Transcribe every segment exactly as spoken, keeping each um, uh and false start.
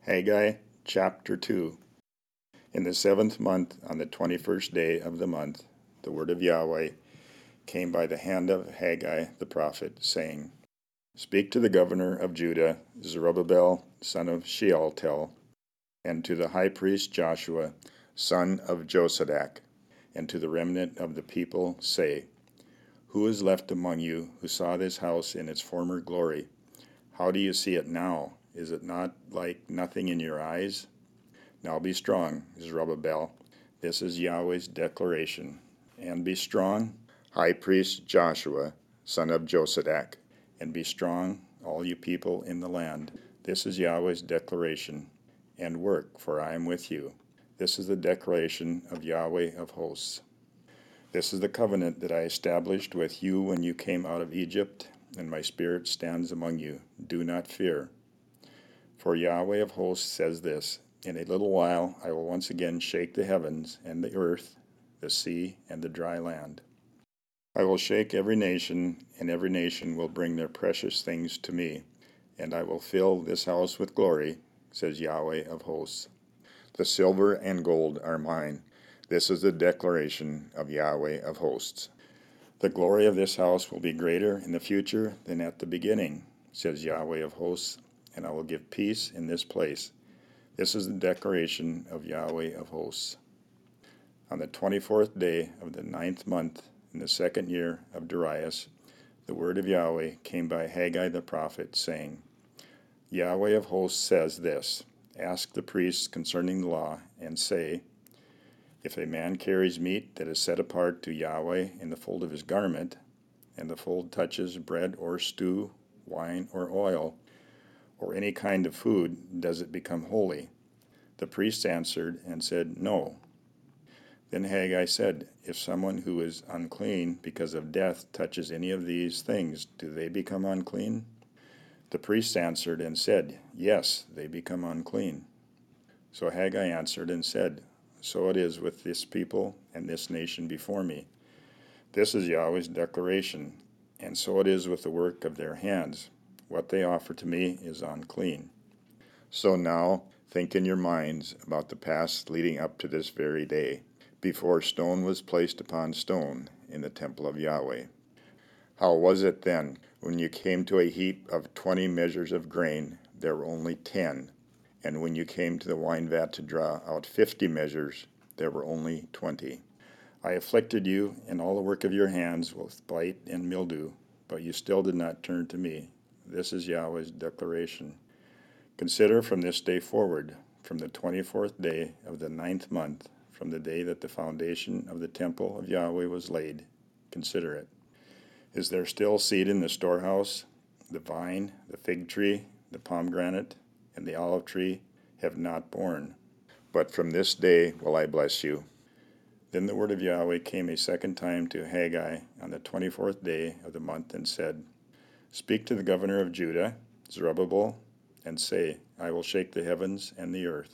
Haggai chapter two. In the seventh month, on the twenty-first day of the month, the word of Yahweh came by the hand of Haggai the prophet, saying, Speak to the governor of Judah, Zerubbabel, son of Shealtiel, and to the high priest Joshua, son of Josadak, and to the remnant of the people, say, Who is left among you who saw this house in its former glory? How do you see it now? Is it not like nothing in your eyes? Now be strong, Zerubbabel. This is Yahweh's declaration. And be strong, high priest Joshua, son of Josadak. And be strong, all you people in the land. This is Yahweh's declaration. And work, for I am with you. This is the declaration of Yahweh of hosts. This is the covenant that I established with you when you came out of Egypt, and my spirit stands among you. Do not fear. For Yahweh of hosts says this, In a little while I will once again shake the heavens and the earth, the sea and the dry land. I will shake every nation, and every nation will bring their precious things to me, and I will fill this house with glory, says Yahweh of hosts. The silver and gold are mine. This is the declaration of Yahweh of hosts. The glory of this house will be greater in the future than at the beginning, says Yahweh of hosts, and I will give peace in this place. This is the declaration of Yahweh of hosts. On the twenty-fourth day of the ninth month, in the second year of Darius, the word of Yahweh came by Haggai the prophet, saying, Yahweh of hosts says this, Ask the priests concerning the law, and say, If a man carries meat that is set apart to Yahweh in the fold of his garment, and the fold touches bread or stew, wine or oil, or any kind of food, does it become holy? The priests answered and said, No. Then Haggai said, If someone who is unclean because of death touches any of these things, do they become unclean? The priests answered and said, Yes, they become unclean. So Haggai answered and said, So it is with this people and this nation before me. This is Yahweh's declaration, and so it is with the work of their hands. What they offer to me is unclean. So now think in your minds about the past leading up to this very day, before stone was placed upon stone in the temple of Yahweh. How was it then, when you came to a heap of twenty measures of grain, there were only ten, and when you came to the wine vat to draw out fifty measures, there were only twenty? I afflicted you and all the work of your hands with blight and mildew, but you still did not turn to me. This is Yahweh's declaration. Consider from this day forward, from the twenty-fourth day of the ninth month, from the day that the foundation of the temple of Yahweh was laid, consider it. Is there still seed in the storehouse? The vine, the fig tree, the pomegranate, and the olive tree have not borne. But from this day will I bless you. Then the word of Yahweh came a second time to Haggai on the twenty-fourth day of the month and said, Speak to the governor of Judah, Zerubbabel, and say, I will shake the heavens and the earth.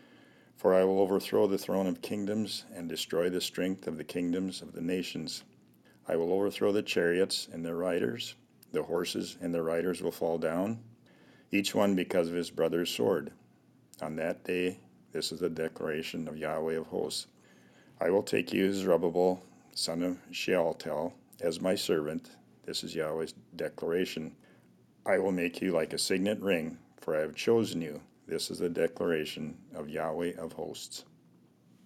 For I will overthrow the throne of kingdoms and destroy the strength of the kingdoms of the nations. I will overthrow the chariots and their riders. The horses and their riders will fall down, each one because of his brother's sword. On that day, this is the declaration of Yahweh of hosts. I will take you, Zerubbabel, son of Shealtiel, as my servant. This is Yahweh's declaration. I will make you like a signet ring, for I have chosen you. This is the declaration of Yahweh of hosts.